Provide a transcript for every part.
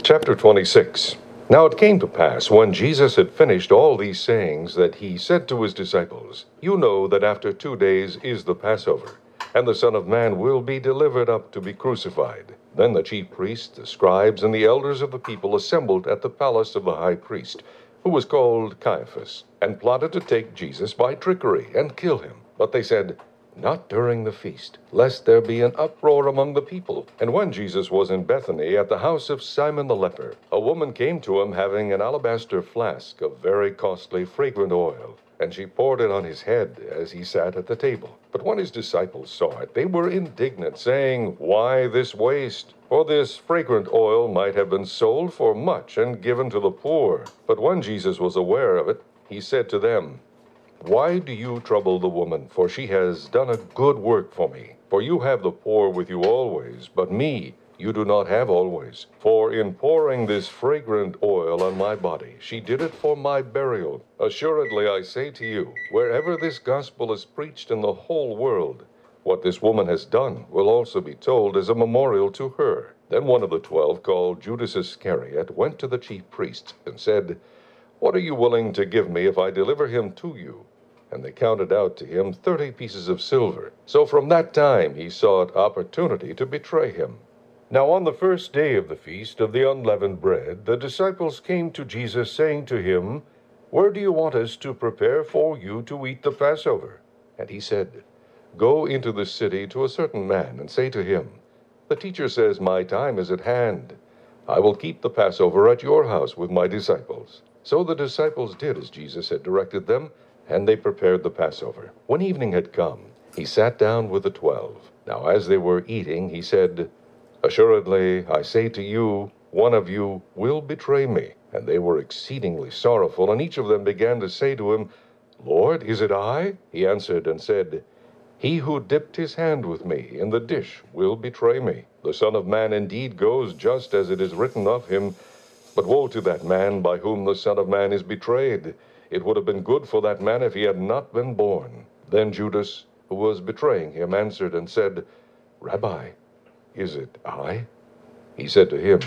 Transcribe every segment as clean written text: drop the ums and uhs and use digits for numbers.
Chapter 26. Now it came to pass, when Jesus had finished all these sayings, that he said to his disciples, You know that after 2 days is the Passover, and the Son of Man will be delivered up to be crucified. Then the chief priests, the scribes, and the elders of the people assembled at the palace of the high priest, who was called Caiaphas, and plotted to take Jesus by trickery and kill him. But they said, Not during the feast, lest there be an uproar among the people. And when Jesus was in Bethany at the house of Simon the leper, a woman came to him having an alabaster flask of very costly fragrant oil, and she poured it on his head as he sat at the table. But when his disciples saw it, they were indignant, saying, Why this waste? For this fragrant oil might have been sold for much and given to the poor. But when Jesus was aware of it, he said to them, Why do you trouble the woman? For she has done a good work for me. For you have the poor with you always, but me you do not have always. For in pouring this fragrant oil on my body, she did it for my burial. Assuredly, I say to you, wherever this gospel is preached in the whole world, what this woman has done will also be told as a memorial to her. Then one of the 12, called Judas Iscariot, went to the chief priests and said, What are you willing to give me if I deliver him to you? And they counted out to him 30 pieces of silver. So from that time he sought opportunity to betray him. Now on the first day of the feast of the unleavened bread, the disciples came to Jesus, saying to him, Where do you want us to prepare for you to eat the Passover? And he said, Go into the city to a certain man, and say to him, The teacher says, My time is at hand. I will keep the Passover at your house with my disciples. So the disciples did as Jesus had directed them, and they prepared the Passover. When evening had come, he sat down with the 12. Now as they were eating, he said, Assuredly, I say to you, one of you will betray me. And they were exceedingly sorrowful, and each of them began to say to him, Lord, is it I? He answered and said, He who dipped his hand with me in the dish will betray me. The Son of Man indeed goes just as it is written of him, but woe to that man by whom the Son of Man is betrayed. It would have been good for that man if he had not been born. Then Judas, who was betraying him, answered and said, Rabbi, is it I? He said to him,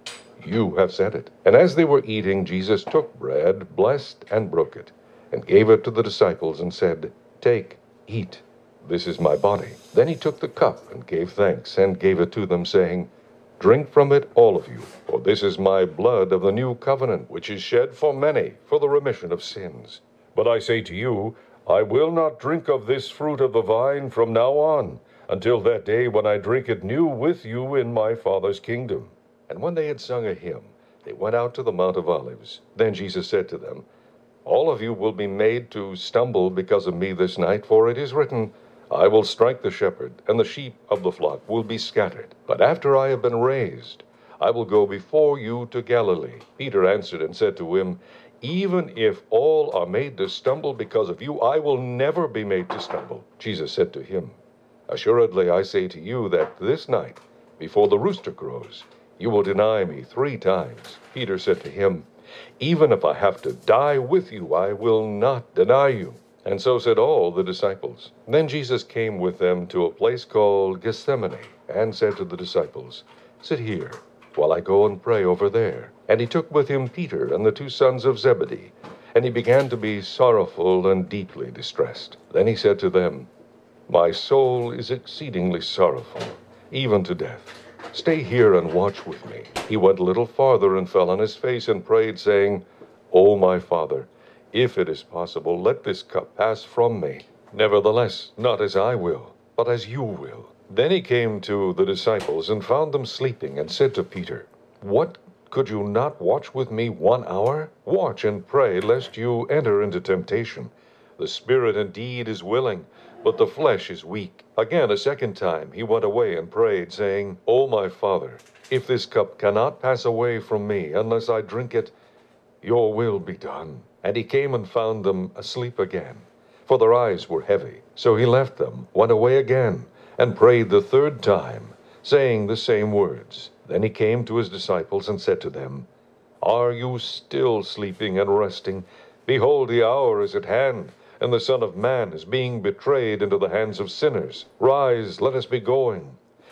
You have said it. And as they were eating, Jesus took bread, blessed and broke it, and gave it to the disciples and said, Take, eat. This is my body. Then he took the cup and gave thanks and gave it to them, saying, Drink from it, all of you, for this is my blood of the new covenant, which is shed for many for the remission of sins. But I say to you, I will not drink of this fruit of the vine from now on, until that day when I drink it new with you in my Father's kingdom. And when they had sung a hymn, they went out to the Mount of Olives. Then Jesus said to them, All of you will be made to stumble because of me this night, for it is written, I will strike the shepherd, and the sheep of the flock will be scattered. But after I have been raised, I will go before you to Galilee. Peter answered and said to him, Even if all are made to stumble because of you, I will never be made to stumble. Jesus said to him, Assuredly I say to you that this night, before the rooster crows, you will deny me 3 times. Peter said to him, Even if I have to die with you, I will not deny you. And so said all the disciples. Then Jesus came with them to a place called Gethsemane, and said to the disciples, Sit here, while I go and pray over there. And he took with him Peter and the 2 sons of Zebedee, and he began to be sorrowful and deeply distressed. Then he said to them, My soul is exceedingly sorrowful, even to death. Stay here and watch with me. He went a little farther and fell on his face and prayed, saying, O my Father, if it is possible, let this cup pass from me. Nevertheless, not as I will, but as you will. Then he came to the disciples and found them sleeping, and said to Peter, What, could you not watch with me 1 hour? Watch and pray, lest you enter into temptation. The spirit indeed is willing, but the flesh is weak. Again, a second time, he went away and prayed, saying, O my Father, if this cup cannot pass away from me unless I drink it, your will be done. And he came and found them asleep again, for their eyes were heavy. So he left them, went away again, and prayed the 3rd time, saying the same words. Then he came to his disciples and said to them, Are you still sleeping and resting? Behold, the hour is at hand, and the Son of Man is being betrayed into the hands of sinners. Rise, let us be going.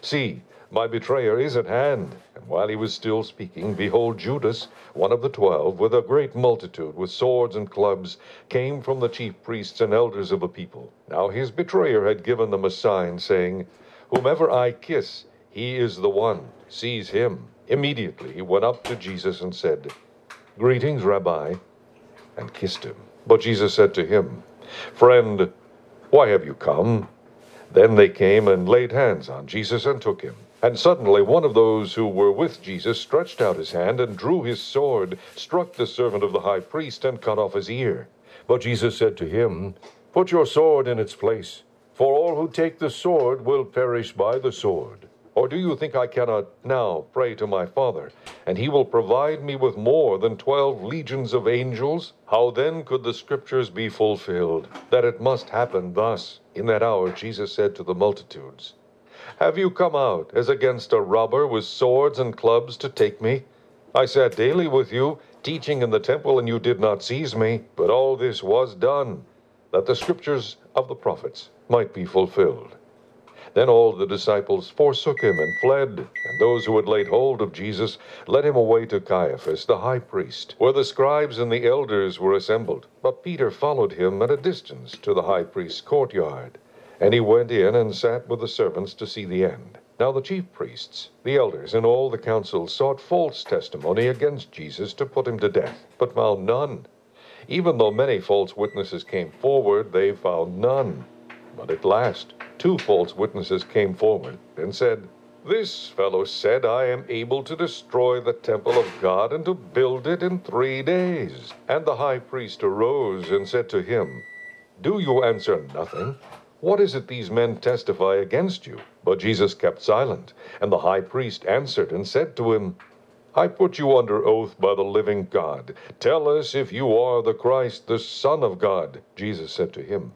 See, my betrayer is at hand. And while he was still speaking, behold, Judas, one of the 12, with a great multitude, with swords and clubs, came from the chief priests and elders of the people. Now his betrayer had given them a sign, saying, Whomever I kiss, he is the one. Seize him. Immediately he went up to Jesus and said, Greetings, Rabbi, and kissed him. But Jesus said to him, Friend, why have you come? Then they came and laid hands on Jesus and took him. And suddenly one of those who were with Jesus stretched out his hand and drew his sword, struck the servant of the high priest, and cut off his ear. But Jesus said to him, Put your sword in its place, for all who take the sword will perish by the sword. Or do you think I cannot now pray to my Father, and he will provide me with more than 12 legions of angels? How then could the scriptures be fulfilled, that it must happen thus? In that hour Jesus said to the multitudes, Have you come out as against a robber with swords and clubs to take me? I sat daily with you, teaching in the temple, and you did not seize me. But all this was done, that the scriptures of the prophets might be fulfilled. Then all the disciples forsook him and fled, and those who had laid hold of Jesus led him away to Caiaphas, the high priest, where the scribes and the elders were assembled. But Peter followed him at a distance to the high priest's courtyard, and he went in and sat with the servants to see the end. Now the chief priests, the elders, and all the council sought false testimony against Jesus to put him to death, but found none. Even though many false witnesses came forward, they found none. But at last 2 false witnesses came forward and said, This fellow said, I am able to destroy the temple of God and to build it in 3 days. And the high priest arose and said to him, Do you answer nothing? What is it these men testify against you? But Jesus kept silent, and the high priest answered and said to him, I put you under oath by the living God. Tell us if you are the Christ, the Son of God. Jesus said to him,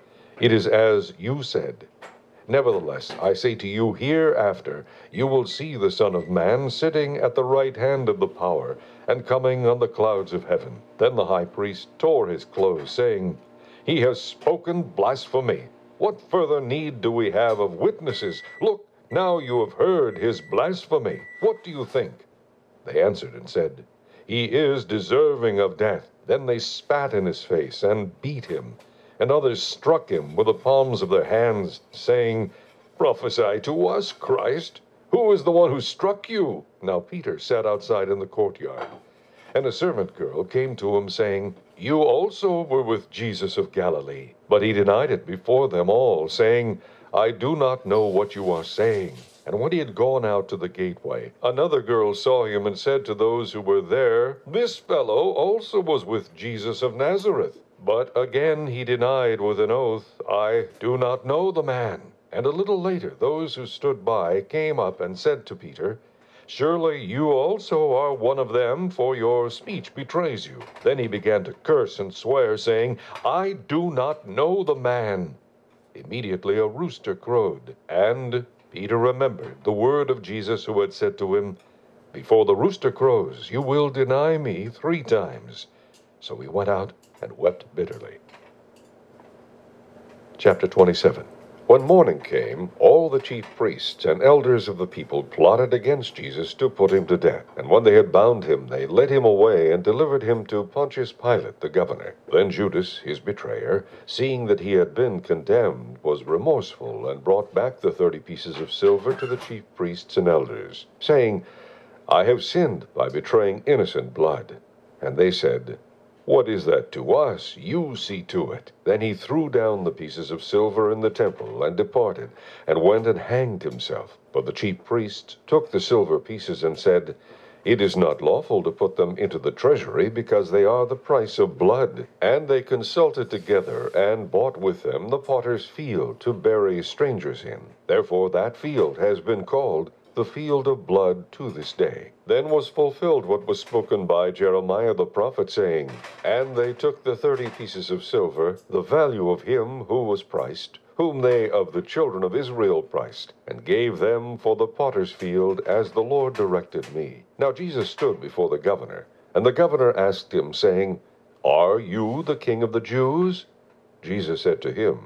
It is as you said. Nevertheless, I say to you, hereafter you will see the Son of Man sitting at the right hand of the power, and coming on the clouds of heaven. Then the high priest tore his clothes, saying, He has spoken blasphemy. What further need do we have of witnesses? Look, now you have heard his blasphemy. What do you think? They answered and said, He is deserving of death. Then they spat in his face and beat him. And others struck him with the palms of their hands, saying, Prophesy to us, Christ. Who is the one who struck you? Now Peter sat outside in the courtyard. And a servant girl came to him, saying, You also were with Jesus of Galilee. But he denied it before them all, saying, I do not know what you are saying. And when he had gone out to the gateway, another girl saw him and said to those who were there, This fellow also was with Jesus of Nazareth. But again he denied with an oath, I do not know the man. And a little later those who stood by came up and said to Peter, Surely you also are one of them, for your speech betrays you. Then he began to curse and swear, saying, I do not know the man. Immediately a rooster crowed, and Peter remembered the word of Jesus, who had said to him, Before the rooster crows, you will deny me 3 times. So he went out and wept bitterly. Chapter 27. When morning came, all the chief priests and elders of the people plotted against Jesus to put him to death. And when they had bound him, they led him away and delivered him to Pontius Pilate, the governor. Then Judas, his betrayer, seeing that he had been condemned, was remorseful, and brought back the 30 pieces of silver to the chief priests and elders, saying, I have sinned by betraying innocent blood. And they said, What is that to us? You see to it. Then he threw down the pieces of silver in the temple and departed, and went and hanged himself. But the chief priests took the silver pieces and said, It is not lawful to put them into the treasury, because they are the price of blood. And they consulted together, and bought with them the potter's field to bury strangers in. Therefore that field has been called the field of blood to this day. Then was fulfilled what was spoken by Jeremiah the prophet, saying, And they took the 30 pieces of silver, the value of him who was priced, whom they of the children of Israel priced, and gave them for the potter's field, as the Lord directed me. Now Jesus stood before the governor, and the governor asked him, saying, Are you the king of the Jews? Jesus said to him,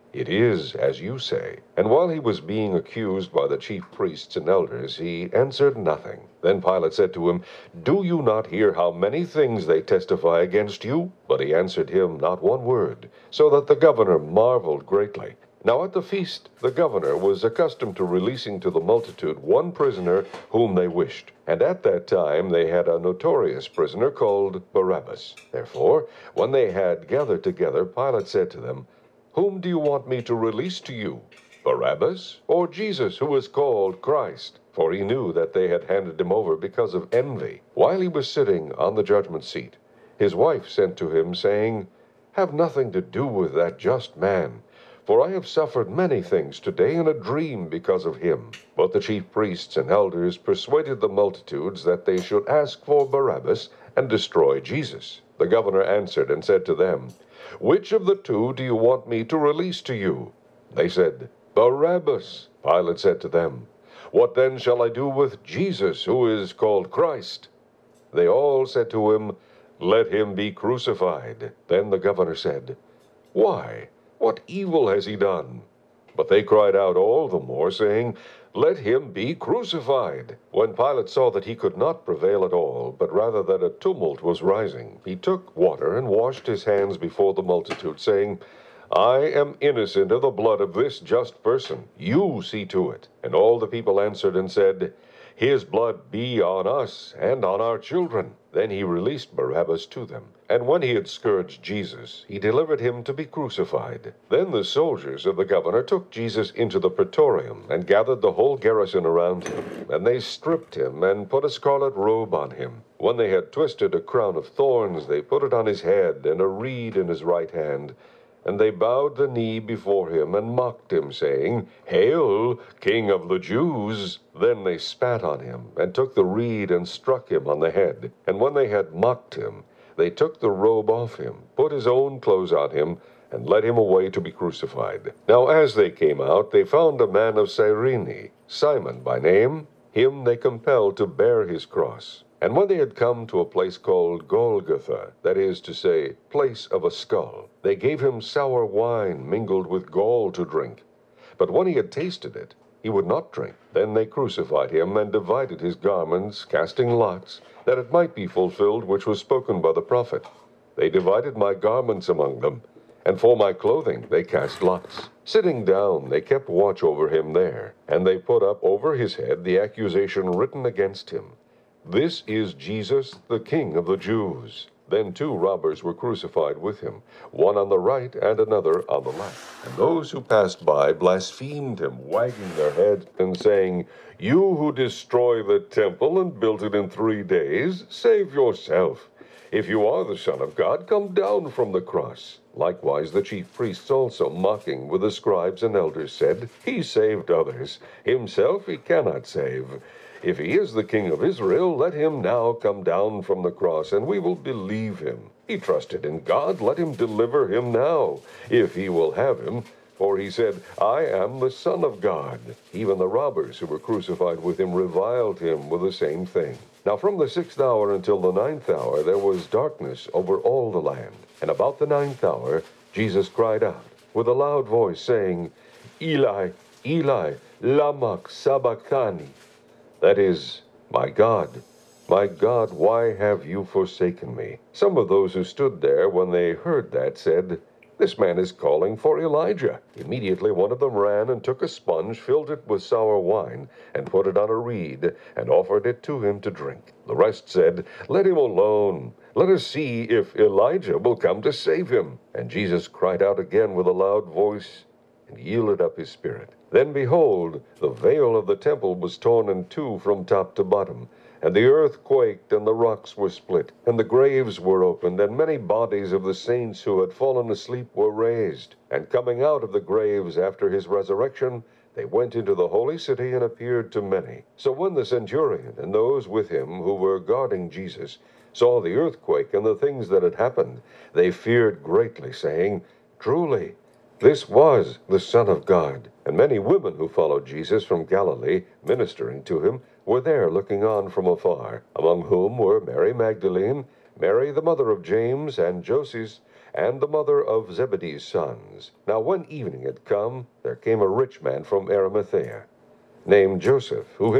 "It is as you say." And while he was being accused by the chief priests and elders, he answered nothing. Then Pilate said to him, "Do you not hear how many things they testify against you?" But he answered him not one word, so that the governor marveled greatly. Now at the feast the governor was accustomed to releasing to the multitude one prisoner whom they wished. And at that time they had a notorious prisoner called Barabbas. Therefore, when they had gathered together, Pilate said to them, "Whom do you want me to release to you, Barabbas or Jesus, who is called Christ?" For he knew that they had handed him over because of envy. While he was sitting on the judgment seat, his wife sent to him, saying, "Have nothing to do with that just man, for I have suffered many things today in a dream because of him." But the chief priests and elders persuaded the multitudes that they should ask for Barabbas and destroy Jesus. The governor answered and said to them, "Which of the two do you want me to release to you?" They said, "Barabbas." Pilate said to them, "What then shall I do with Jesus, who is called Christ?" They all said to him, "Let him be crucified." Then the governor said, "Why? What evil has he done?" But they cried out all the more, saying, "Let him be crucified." When Pilate saw that he could not prevail at all, but rather that a tumult was rising, he took water and washed his hands before the multitude, saying, "I am innocent of the blood of this just person. You see to it." And all the people answered and said, "His blood be on us and on our children." Then he released Barabbas to them. And when he had scourged Jesus, he delivered him to be crucified. Then the soldiers of the governor took Jesus into the praetorium, and gathered the whole garrison around him. And they stripped him, and put a scarlet robe on him. When they had twisted a crown of thorns, they put it on his head, and a reed in his right hand. And they bowed the knee before him, and mocked him, saying, "Hail, King of the Jews!" Then they spat on him, and took the reed, and struck him on the head. And when they had mocked him, they took the robe off him, put his own clothes on him, and led him away to be crucified. Now as they came out, they found a man of Cyrene, Simon by name. Him they compelled to bear his cross. And when they had come to a place called Golgotha, that is to say, place of a skull, they gave him sour wine mingled with gall to drink. But when he had tasted it, he would not drink. Then they crucified him, and divided his garments, casting lots, that it might be fulfilled which was spoken by the prophet. They divided my garments among them, and for my clothing they cast lots. Sitting down, they kept watch over him there, and they put up over his head the accusation written against him, "This is Jesus, the King of the Jews." Then 2 robbers were crucified with him, one on the right and another on the left. And those who passed by blasphemed him, wagging their heads and saying, "You who destroy the temple and built it in 3 days, save yourself. If you are the Son of God, come down from the cross." Likewise the chief priests also, mocking with the scribes and elders, said, "He saved others. Himself he cannot save. If he is the King of Israel, let him now come down from the cross, and we will believe him. He trusted in God, let him deliver him now, if he will have him. For he said, 'I am the Son of God.'" Even the robbers who were crucified with him reviled him with the same thing. Now from the 6th hour until the 9th hour there was darkness over all the land. And about the 9th hour Jesus cried out with a loud voice, saying, "Eli, Eli, lama sabachthani?" That is, my God, why have you forsaken me?" Some of those who stood there when they heard that said, "This man is calling for Elijah." Immediately one of them ran and took a sponge, filled it with sour wine, and put it on a reed, and offered it to him to drink. The rest said, "Let him alone. Let us see if Elijah will come to save him." And Jesus cried out again with a loud voice, and yielded up his spirit. Then behold, the veil of the temple was torn in 2 from top to bottom, and the earth quaked, and the rocks were split, and the graves were opened, and many bodies of the saints who had fallen asleep were raised. And coming out of the graves after his resurrection, they went into the holy city and appeared to many. So when the centurion and those with him who were guarding Jesus saw the earthquake and the things that had happened, they feared greatly, saying, "Truly, this was the Son of God." And many women who followed Jesus from Galilee, ministering to him, were there looking on from afar, among whom were Mary Magdalene, Mary the mother of James and Joses, and the mother of Zebedee's sons. Now when evening had come, there came a rich man from Arimathea, named Joseph, who